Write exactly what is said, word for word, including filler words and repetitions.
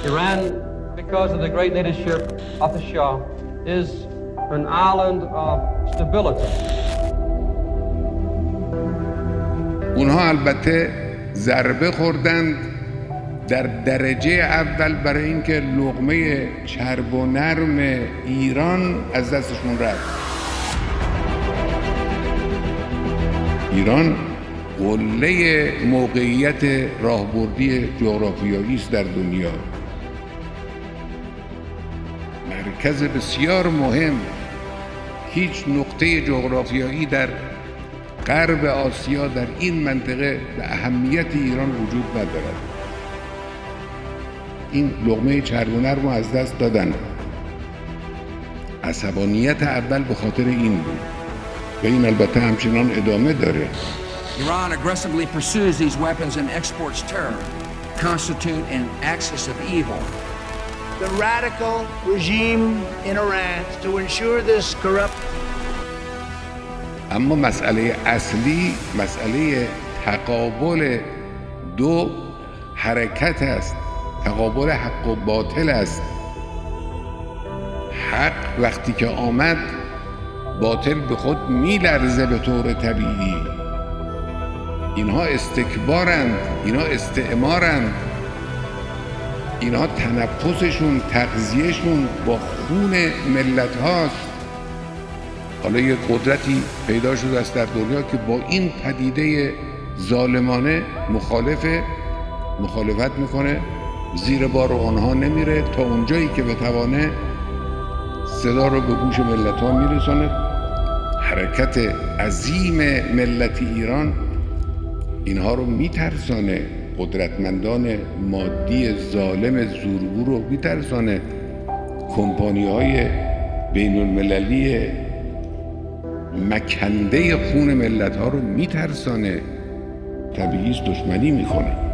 Iran, because of the great leadership of the Shah, is an island of stability. اونها البته ضربه خوردند در درجه اول برای اینکه لقمه چرب و نرم ایران از دستشون رفت. ایران قله موقعیت راهبردی جغرافیایی است در دنیا. مرکز بسیار مهم، هیچ نقطه جغرافیایی در غرب آسیا در این منطقه به اهمیت ایران وجود ندارد. این لقمه چرب و نرم رو از دست دادن. عصبانیت اول به خاطر این بود و این البته همچنان ادامه داره. Iran aggressively pursues these weapons and exports terror, constitute an axis of evil. The radical regime in Iran to ensure this corrupt. اما مسئله اصلی مسئله تقابل دو حرکت است، تقابل حق و باطل است. حق وقتی که آمد باطل به خود میلرزه به طور طبیعی. اینها استکبارند، اینها استعمارند، اینها تنفسشون، تغذیهشون با خون ملت هاست. حالا یک قدرتی پیدا شده است در دنیا که با این پدیده ظالمانه مخالفه، مخالفت میکنه، زیر بار آنها نمیره، تا اونجایی که بتوانه صدا رو به گوش ملت ها میرسونه. حرکت عظیم ملت ایران اینها رو میترسانه، قدرتمندان مادی ظالم زورگو رو میترسانه، کمپانی های بین المللی مکنده خون ملت ها رو میترسانه. طبیعی است دشمنی میکنه.